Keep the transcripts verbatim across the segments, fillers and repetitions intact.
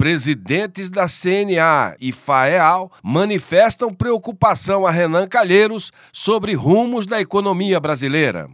Presidentes da C N A e FAEAL manifestam preocupação a Renan Calheiros sobre rumos da economia brasileira.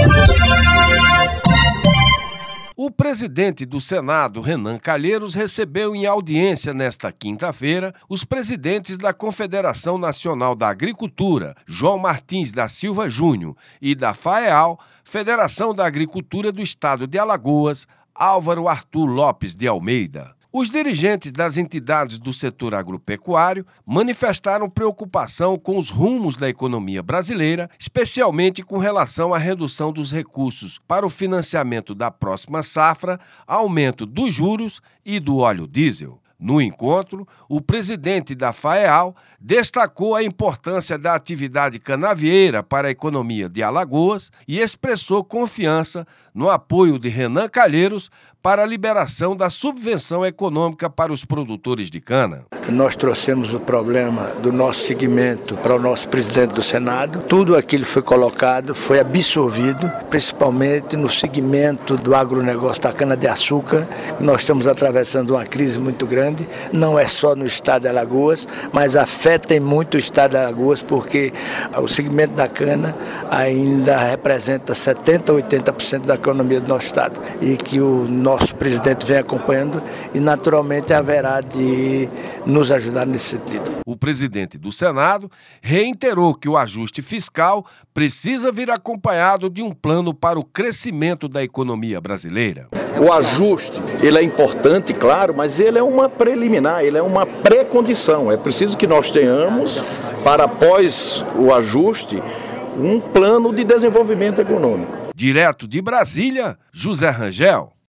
O presidente do Senado, Renan Calheiros, recebeu em audiência nesta quinta-feira os presidentes da Confederação Nacional da Agricultura, João Martins da Silva Júnior, e da FAEAL, Federação da Agricultura do Estado de Alagoas, Álvaro Arthur Lopes de Almeida. Os dirigentes das entidades do setor agropecuário manifestaram preocupação com os rumos da economia brasileira, especialmente com relação à redução dos recursos para o financiamento da próxima safra, aumento dos juros e do óleo diesel. No encontro, o presidente da FAEAL destacou a importância da atividade canavieira para a economia de Alagoas e expressou confiança no apoio de Renan Calheiros para a liberação da subvenção econômica para os produtores de cana. Nós trouxemos o problema do nosso segmento para o nosso presidente do Senado. Tudo aquilo foi colocado, foi absorvido, principalmente no segmento do agronegócio da cana-de-açúcar. Nós estamos atravessando uma crise muito grande, não é só no estado de Alagoas, mas afeta muito o estado de Alagoas, porque o segmento da cana ainda representa setenta por cento, oitenta por cento da economia do nosso estado, e que o nosso presidente vem acompanhando e naturalmente haverá de nos ajudar nesse sentido. O presidente do Senado reiterou que o ajuste fiscal precisa vir acompanhado de um plano para o crescimento da economia brasileira. O ajuste, ele é importante, claro, mas ele é uma preliminar, ele é uma pré-condição. É preciso que nós tenhamos, para após o ajuste, um plano de desenvolvimento econômico. Direto de Brasília, José Rangel.